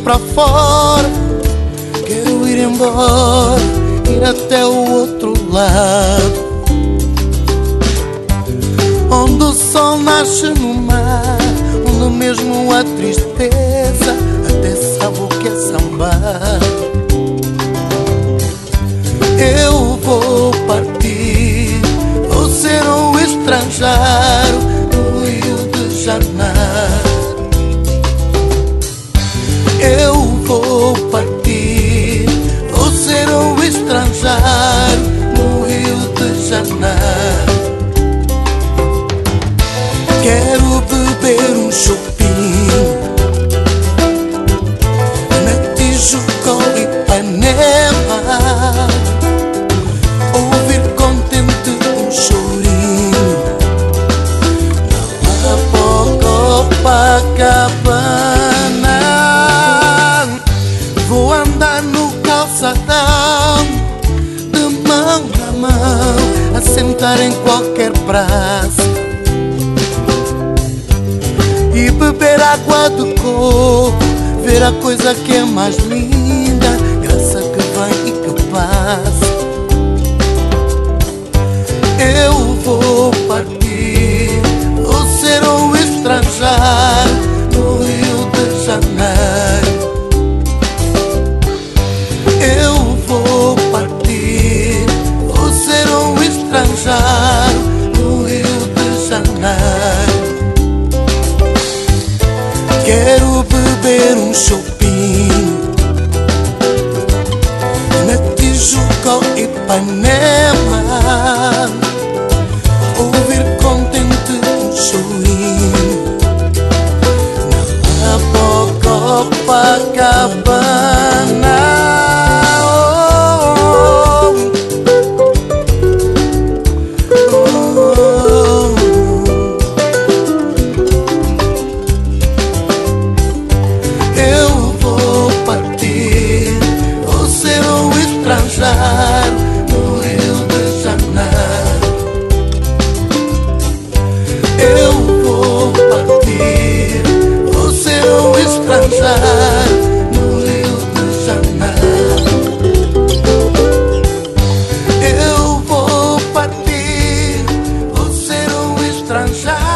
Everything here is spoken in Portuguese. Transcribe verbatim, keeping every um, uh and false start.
pra fora. Quero ir embora, ir até o outro lado, onde o sol nasce no mar, onde mesmo a tristeza até sabe o que é sambar. Eu vou partir, vou ser um estrangeiro no Rio de Janeiro. Eu vou partir, vou ser um estrangeiro no Rio de Janeiro. Quero beber um chopinho na Tijuca ou Ipanema, ouvir contente um chorinho na Copacabana. Vou andar no calçadão, de mão na mão, a sentar em qualquer praça e beber água de coco, ver a coisa que é mais linda, graça que vem e que passa. Eu vou partir, vou ser um estrangeiro no Rio de Janeiro. Eu vou partir, vou ser um estrangeiro no Rio de Janeiro. Quero beber um chopinho na Tijuca ou Ipanema, ouvir contente um chorinho na Copacabana. No Rio de Janeiro. Eu vou partir, vou ser um estrangeiro no Rio de Janeiro. Eu vou partir, vou ser um estrangeiro.